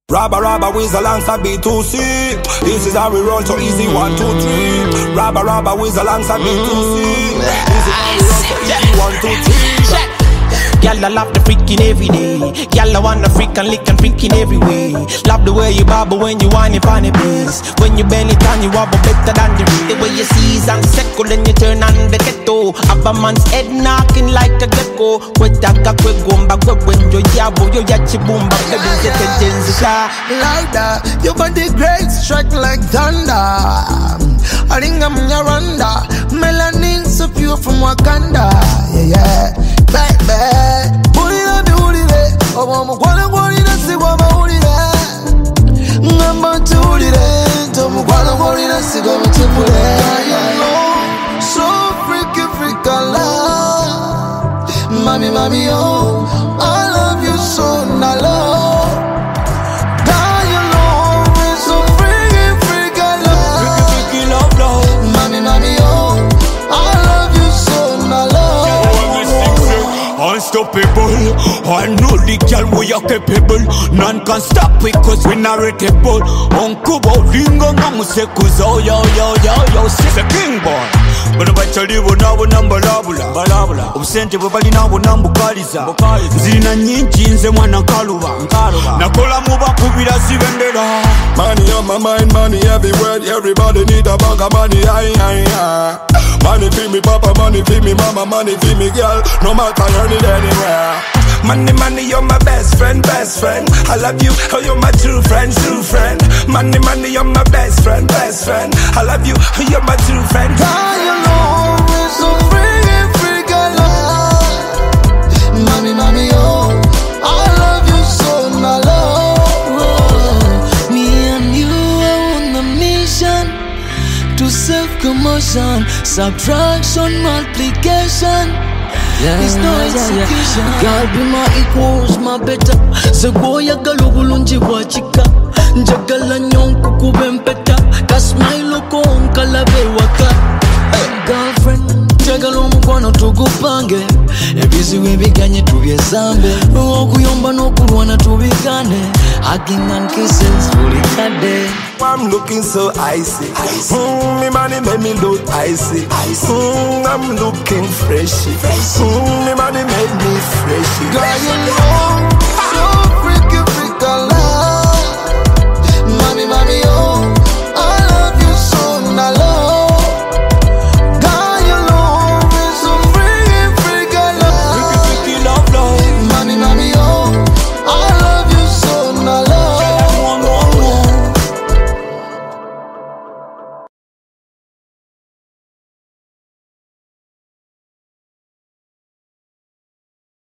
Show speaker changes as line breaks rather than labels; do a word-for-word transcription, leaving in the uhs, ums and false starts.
Rabba Rabba Wiz alongside B two C. This is how we roll, so easy, one, two, three. Rabba Rabba Wiz alongside B two C. This is how we roll, so easy, one, two, three.
Y'all I love the freaking every day. Y'all I want the freak and lick and freaking every way. Love the way you bobble when you whine it on the bass. When you bend it down, you wobble better than the rest. The way you seize and second, then you turn on the ghetto. Have a man's head knocking like a gecko. Kwetaka kwe gomba kwe wenjo yabo yo yachi boomba.
Like that, your body great, strike like thunder. I think I'm your under. Melanin so pure from Wakanda. Yeah, yeah, baby. Booty up, booty there. Oh, I'm gonna go in and see what my booty there. I'm about to booty there. I'm gonna go in and see what my booty there. So freaky, freak, I love. Mommy, mommy, oh, I love you so, I love.
Unstoppable, I know the girl we are capable. None can stop it cause we narratable. Uncle Bolingo Namusekuzo, yo, yo, yo, yo, she's a king boy. But I tell you now, number labula, balabula. Obsente Babali now, number Kaliza. Zina Ninjins and one Kaluba. Nakola Muba Kubira Sivendera.
Money on my mind, money everywhere. Everybody need a bag of money. Aye, aye, aye. Money feed me papa, money feed me mama, money feed me girl. No matter earn it anywhere.
Money, money, you're my best friend, best friend. I love you, oh, you're my true friend, true friend. Money, money, you're my best friend, best friend. I love you, oh, you're my true friend.
God, you know me so free, free, girl. Mommy, mommy, oh, I love you so, my love. Me and you are on a mission to self-commotion, subtraction, multiplication. Yeah, it's no execution. Yeah, yeah. God be my equals, my better. Segoya galugulunji wachika. Njagala nyonku kubempeta. Kasmailo konka lave waka. Hey, girlfriend, njagala omukwano tugupange. Ebizi webiganye tubyezambe. Okuyomba n'okulwana tubikane. Hugging and kisses fully kade.
I'm looking so icy. icy. Mm, me money make me look icy. icy. Mm, I'm looking freshy. freshy. Mm, me money make me freshy.
Girl, you know